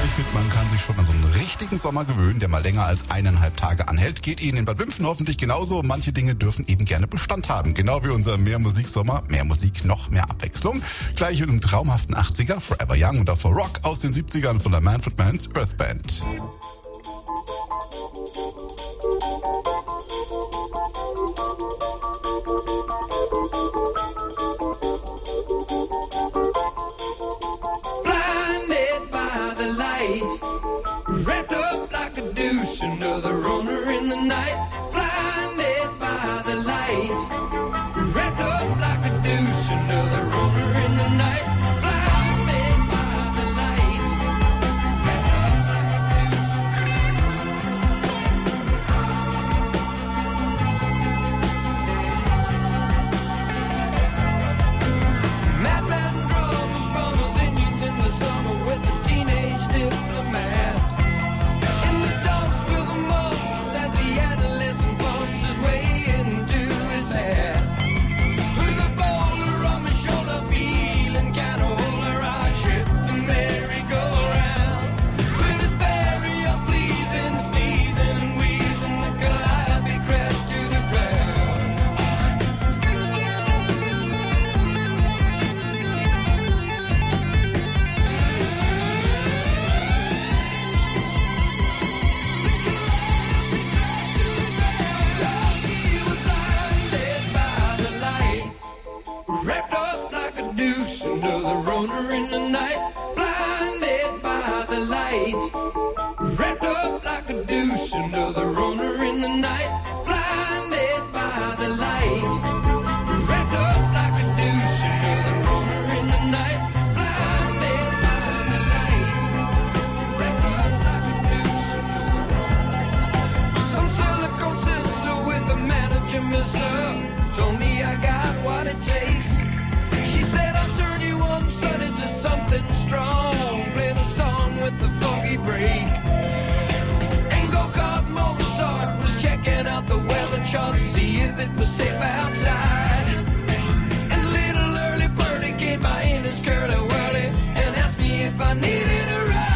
ich finde, man kann sich schon an so einen richtigen Sommer gewöhnen, der mal länger als 1,5 Tage anhält. Geht Ihnen in Bad Wimpfen hoffentlich genauso. Manche Dinge dürfen eben gerne Bestand haben. Genau wie unser Mehr-Musik-Sommer. Mehr Musik, noch mehr Abwechslung. Gleich mit einem traumhaften 80er, Forever Young und davor Rock aus den 70ern von der Manfred Mann's Earth Band. Wrapped up like a douche, another runner in the night. Blinded by the light. Wrapped up like a douche, another runner in the night. Blinded by the light. Wrapped up like a douche. Madman drums, runners, Indians in the summer with the teenage diplomat. In the dumps with the mumps as the adolescent bumps his way into his hat. With a boulder on my shoulder, feeling kinda older, I tripped the merry-go-round. With his very unpleasing sneezing and wheezing, the calliope crashed to the ground. She was blinded by the light, wrapped up like a douche, another runner in the night. Blinded by the light, wrapped up like a douche, another runner in the night. Blinded by the light, wrapped up like a douche, another runner in the night. Blinded by the light, wrapped up like a douche, another runner. Some silicone sister with a manager, mister, told me I got what it takes. She said I'll turn you on, son, into something strong. Play the song with the funky break. And go-kart Mozart was checking out the weather chart to see if it was safe outside. And little early birdie came by in his curly-whirly and asked me if I needed a ride.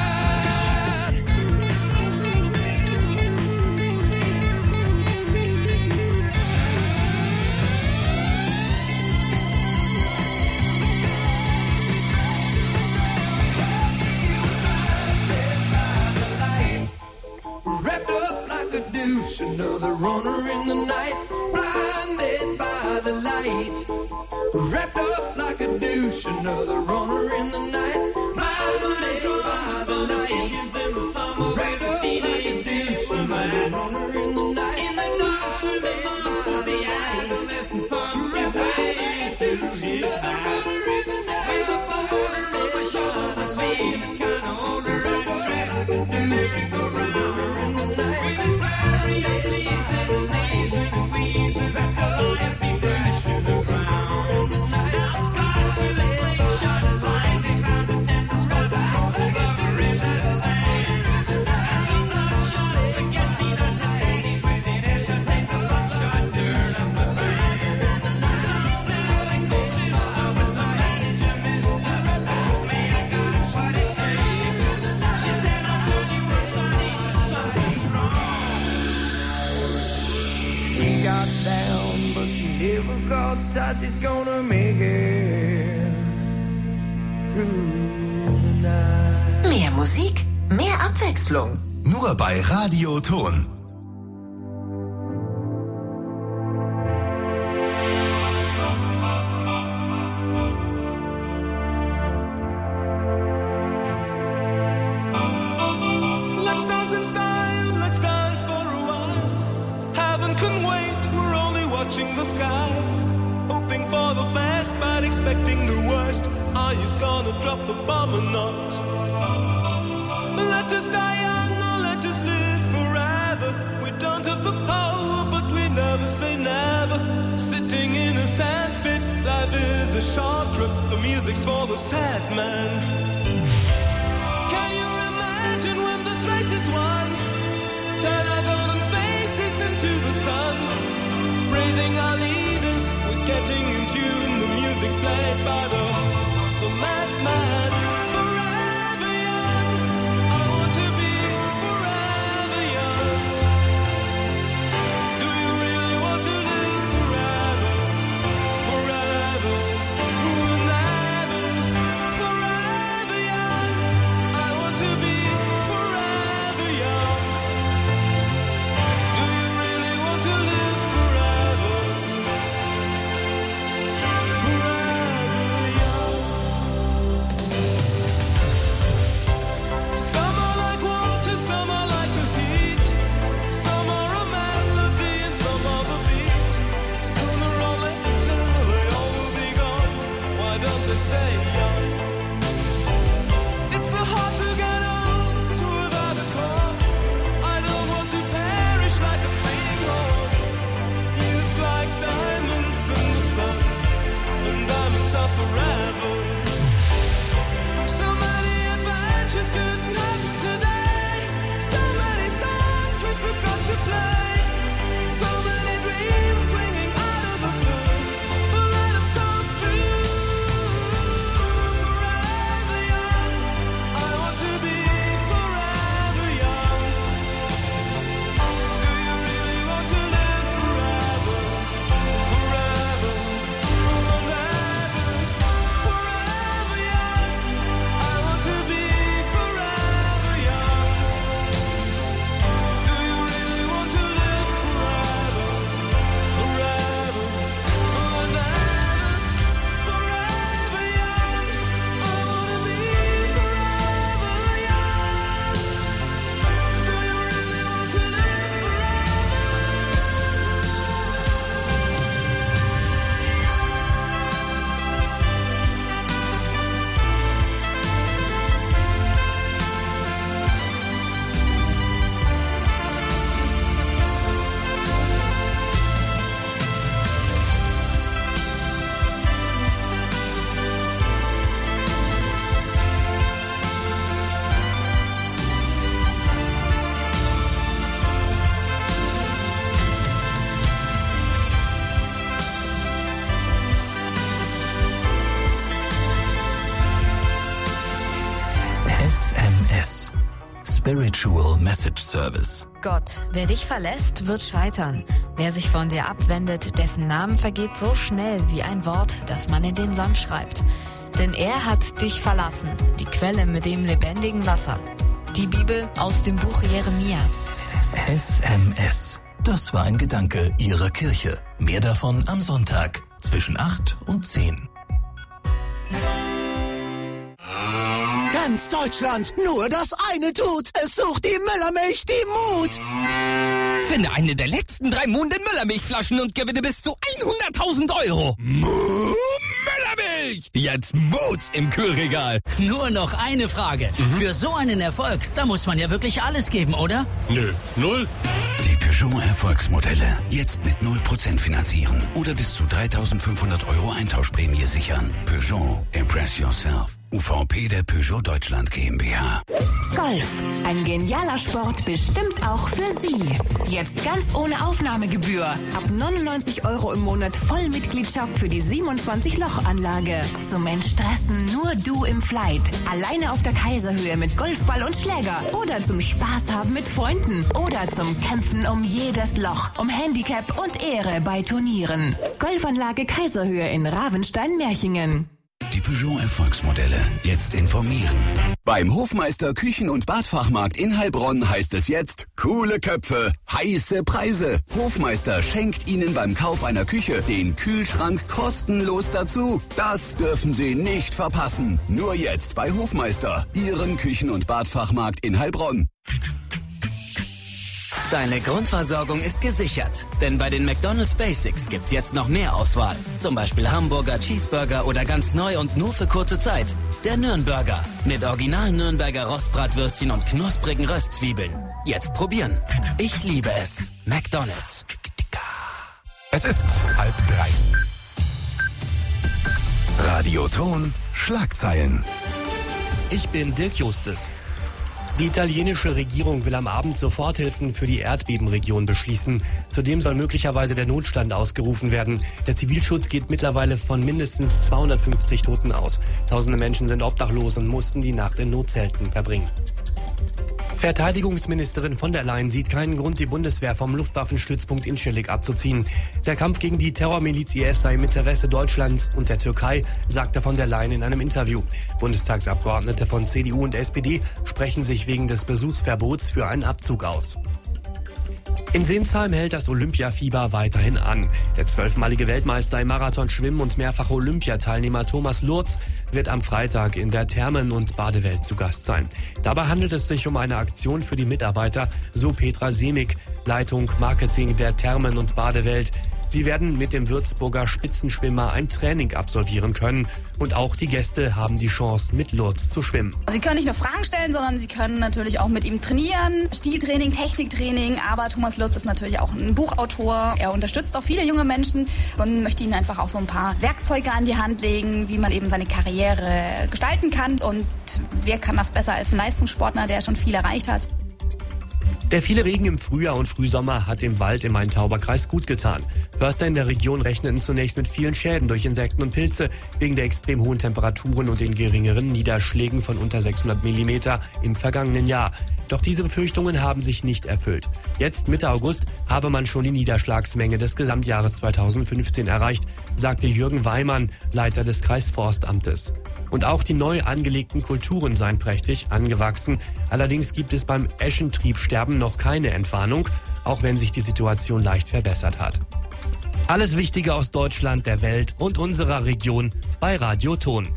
Wrapped up like a douche, another runner in the night. Blinded by the light. Wrapped up like a douche, another runner in the night. Blinded by the light. Wrapped up like a douche, another runner in the night. In the dark with the bumps as the adolescent pumps his way to his night. With a boulder on my shoulder, feeling kinda older, I tried to do around. With his very unpleasing sneezing and wheezing, wrapped up every douche to the ground. Now Scott with a slingshot and blindly found a tender spot over his hand. And some bloodshot forget-me-not ladies with initials in the buckshot turn up the band. Some silicone sister with the manager, mister, told me I got what it takes. She said I'll turn you on, son, into something strong. She got down, but she never got touch. She's gonna make it through the night. Mehr Musik, mehr Abwechslung. Nur bei Radio Ton. Let's dance in style, let's dance for a while. Heaven can wait, we're only watching the skies. Hoping for the best, but expecting the worst. Are you gonna drop the bomb or not? Let us die young or let us live forever. We don't have the power, but we never say never. Sitting in a sandpit, life is a short trip. The music's for the sad man. Can you imagine when this race is won? Turn our golden faces into the sun. Praising our leaders, we're getting in tune. The music's played by the madman. Forever young, Spiritual Message Service. Gott, wer dich verlässt, wird scheitern. Wer sich von dir abwendet, dessen Namen vergeht so schnell wie ein Wort, das man in den Sand schreibt. Denn er hat dich verlassen, die Quelle mit dem lebendigen Wasser. Die Bibel aus dem Buch Jeremia. SMS. Das war ein Gedanke Ihrer Kirche. Mehr davon am Sonntag zwischen 8 und 10. Ganz Deutschland, nur das eine tut. Es sucht die Müllermilch, die Mut. Finde eine der letzten 3 Monate Müllermilchflaschen und gewinne bis zu 100.000 €. Müllermilch! Jetzt Mut im Kühlregal. Nur noch eine Frage. Für so einen Erfolg, da muss man ja wirklich alles geben, oder? Nö, 0. Die Peugeot Erfolgsmodelle. Jetzt mit 0% finanzieren oder bis zu 3.500 € Eintauschprämie sichern. Peugeot. Impress yourself. UVP der Peugeot Deutschland GmbH. Golf. Ein genialer Sport, bestimmt auch für Sie. Jetzt ganz ohne Aufnahmegebühr. Ab 99 € im Monat Vollmitgliedschaft für die 27-Loch-Anlage. Zum Entstressen nur du im Flight. Alleine auf der Kaiserhöhe mit Golfball und Schläger. Oder zum Spaß haben mit Freunden. Oder zum Kämpfen um jedes Loch. Um Handicap und Ehre bei Turnieren. Golfanlage Kaiserhöhe in Ravenstein-Merchingen. Die Peugeot Erfolgsmodelle. Jetzt informieren. Beim Hofmeister Küchen- und Badfachmarkt in Heilbronn heißt es jetzt: coole Köpfe, heiße Preise. Hofmeister schenkt Ihnen beim Kauf einer Küche den Kühlschrank kostenlos dazu. Das dürfen Sie nicht verpassen. Nur jetzt bei Hofmeister, Ihrem Küchen- und Badfachmarkt in Heilbronn. Deine Grundversorgung ist gesichert, denn bei den McDonald's Basics gibt's jetzt noch mehr Auswahl. Zum Beispiel Hamburger, Cheeseburger oder ganz neu und nur für kurze Zeit, der Nürnberger. Mit originalen Nürnberger Rostbratwürstchen und knusprigen Röstzwiebeln. Jetzt probieren. Ich liebe es. McDonald's. Es ist 2:30. Radioton Schlagzeilen. Ich bin Dirk Justus. Die italienische Regierung will am Abend Soforthilfen für die Erdbebenregion beschließen. Zudem soll möglicherweise der Notstand ausgerufen werden. Der Zivilschutz geht mittlerweile von mindestens 250 Toten aus. Tausende Menschen sind obdachlos und mussten die Nacht in Notzelten verbringen. Verteidigungsministerin von der Leyen sieht keinen Grund, die Bundeswehr vom Luftwaffenstützpunkt Incirlik abzuziehen. Der Kampf gegen die Terrormiliz IS sei im Interesse Deutschlands und der Türkei, sagte von der Leyen in einem Interview. Bundestagsabgeordnete von CDU und SPD sprechen sich wegen des Besuchsverbots für einen Abzug aus. In Sinsheim hält das Olympiafieber weiterhin an. Der 12-malige Weltmeister im Marathonschwimmen und mehrfache Olympiateilnehmer Thomas Lurz wird am Freitag in der Thermen- und Badewelt zu Gast sein. Dabei handelt es sich um eine Aktion für die Mitarbeiter, so Petra Semig, Leitung Marketing der Thermen- und Badewelt. Sie werden mit dem Würzburger Spitzenschwimmer ein Training absolvieren können. Und auch die Gäste haben die Chance, mit Lurz zu schwimmen. Sie können nicht nur Fragen stellen, sondern Sie können natürlich auch mit ihm trainieren. Stiltraining, Techniktraining. Aber Thomas Lurz ist natürlich auch ein Buchautor. Er unterstützt auch viele junge Menschen und möchte ihnen einfach auch so ein paar Werkzeuge an die Hand legen, wie man eben seine Karriere gestalten kann. Und wer kann das besser als ein Leistungssportler, der schon viel erreicht hat? Der viele Regen im Frühjahr und Frühsommer hat dem Wald im Main-Tauber-Kreis gut getan. Förster in der Region rechneten zunächst mit vielen Schäden durch Insekten und Pilze wegen der extrem hohen Temperaturen und den geringeren Niederschlägen von unter 600 mm im vergangenen Jahr. Doch diese Befürchtungen haben sich nicht erfüllt. Jetzt, Mitte August, habe man schon die Niederschlagsmenge des Gesamtjahres 2015 erreicht, sagte Jürgen Weimann, Leiter des Kreisforstamtes. Und auch die neu angelegten Kulturen seien prächtig angewachsen. Allerdings gibt es beim Eschentriebsterben noch keine Entwarnung, auch wenn sich die Situation leicht verbessert hat. Alles Wichtige aus Deutschland, der Welt und unserer Region bei Radio Ton.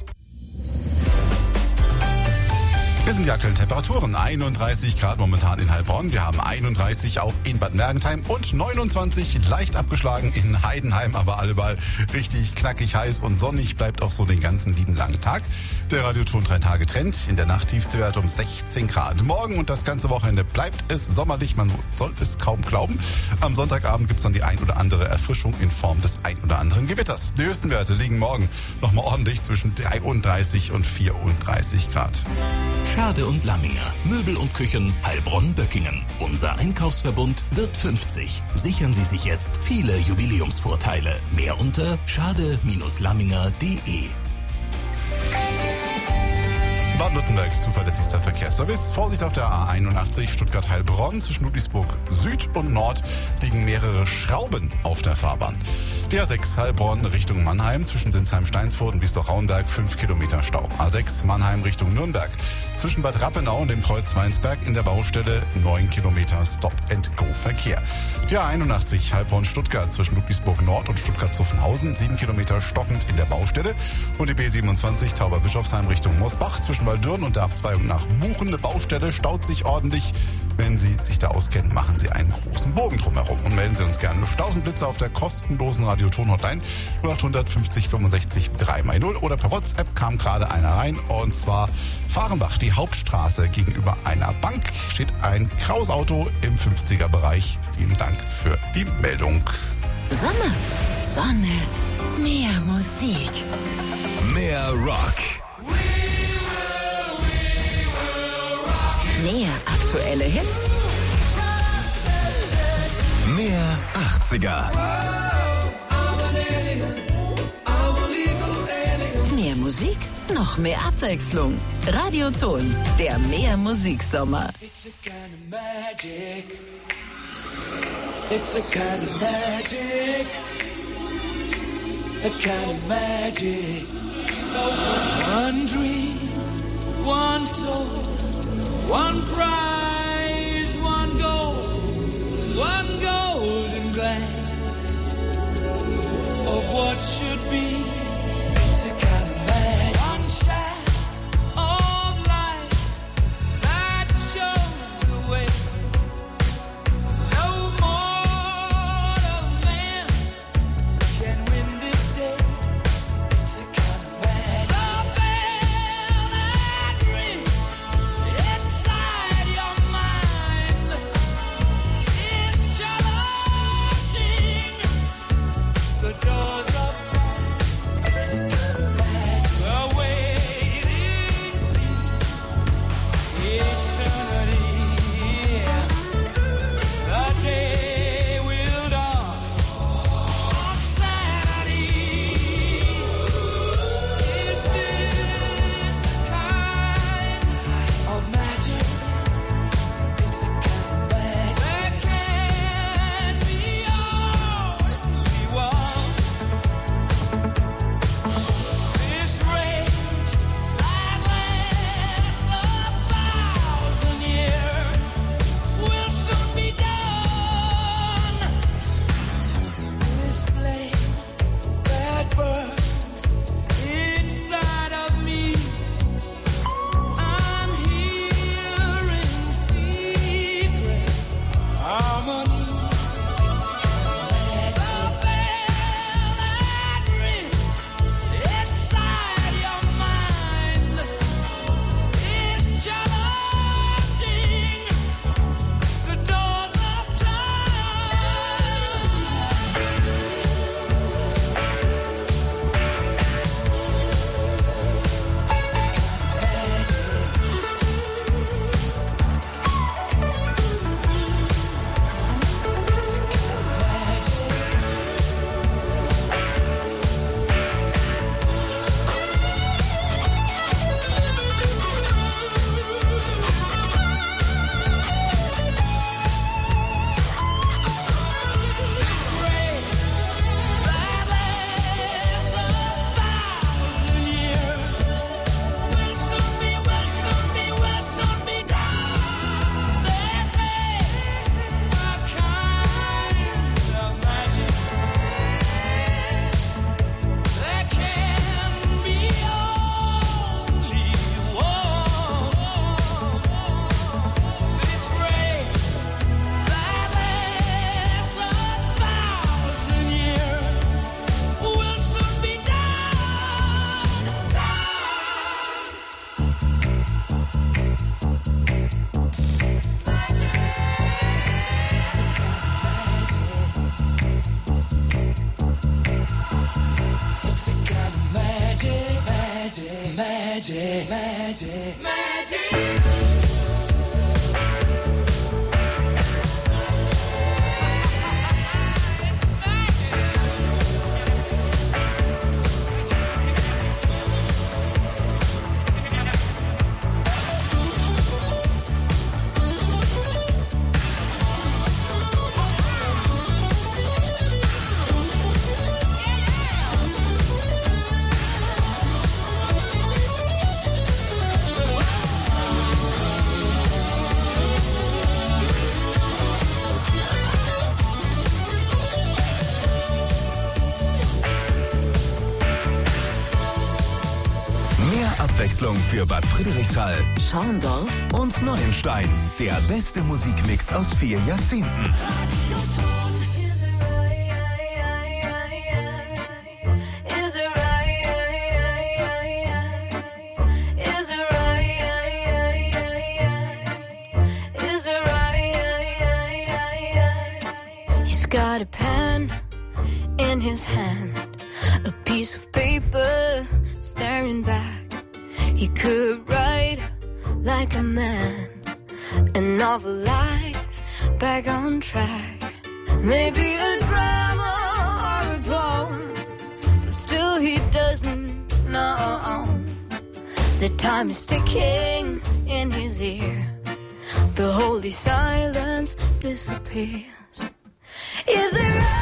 Wir sind die aktuellen Temperaturen. 31 Grad momentan in Heilbronn. Wir haben 31 auch in Bad Mergentheim und 29 leicht abgeschlagen in Heidenheim. Aber allemal richtig knackig heiß und sonnig bleibt auch so den ganzen lieben langen Tag. Der Radioton 3-Tage-Trend. In der Nacht tiefste Wert um 16 Grad. Morgen und das ganze Wochenende bleibt es sommerlich. Man sollte es kaum glauben. Am Sonntagabend gibt es dann die ein oder andere Erfrischung in Form des ein oder anderen Gewitters. Die höchsten Werte liegen morgen nochmal ordentlich zwischen 33 und 34 Grad. Schade und Lamminger. Möbel und Küchen Heilbronn-Böckingen. Unser Einkaufsverbund wird 50. Sichern Sie sich jetzt viele Jubiläumsvorteile. Mehr unter schade-lamminger.de. Baden-Württembergs zuverlässigster Verkehrsservice. Vorsicht auf der A81 Stuttgart-Heilbronn. Zwischen Ludwigsburg Süd und Nord liegen mehrere Schrauben auf der Fahrbahn. Die A6 Heilbronn Richtung Mannheim. Zwischen Sinsheim-Steinsfurt und Biesloch-Rauenberg 5 Kilometer Stau. A6 Mannheim Richtung Nürnberg. Zwischen Bad Rappenau und dem Kreuz Weinsberg in der Baustelle 9 Kilometer Stop-and-Go-Verkehr. Die A81 Heilbronn-Stuttgart zwischen Ludwigsburg Nord und Stuttgart-Zuffenhausen 7 Kilometer stockend in der Baustelle. Und die B27 Tauber-Bischofsheim Richtung Mosbach zwischen Waldürn und der Abzweigung nach Buchen. Eine Baustelle staut sich ordentlich. Wenn Sie sich da auskennen, machen Sie einen großen Bogen drumherum und melden Sie uns gerne. Stausenblitzer auf der kostenlosen Radioton-Hotline 0800 50 65 3x0 oder per WhatsApp kam gerade einer rein und zwar Fahrenbach, die Hauptstraße gegenüber einer Bank steht ein graues Auto im 50er-Bereich. Vielen Dank für die Meldung. Sommer, Sonne, mehr Musik. Mehr Rock. Mehr aktuelle Hits. Mehr 80er. Mehr Musik, noch mehr Abwechslung. Radioton, der Mehr Musiksommer. It's a kind of magic. It's a kind of magic. A kind of magic. One dream, one soul. One prize, one golden glance of what should be. It's a kind of magic. One shaft of light that shows the way. No mortal man can win this day. It's a kind of magic. The bell that rings. The doors of time. magic, magic, magic. Abwechslung für Bad Friedrichshall, Schorndorf und Neuenstein. Der beste Musikmix aus 4 Jahrzehnten. He's got a pen in his hand, a piece of paper staring back. He could write like a man, a novel life back on track. Maybe a drama or a poem, but still he doesn't know. The time is ticking in his ear. The holy silence disappears. Is it right?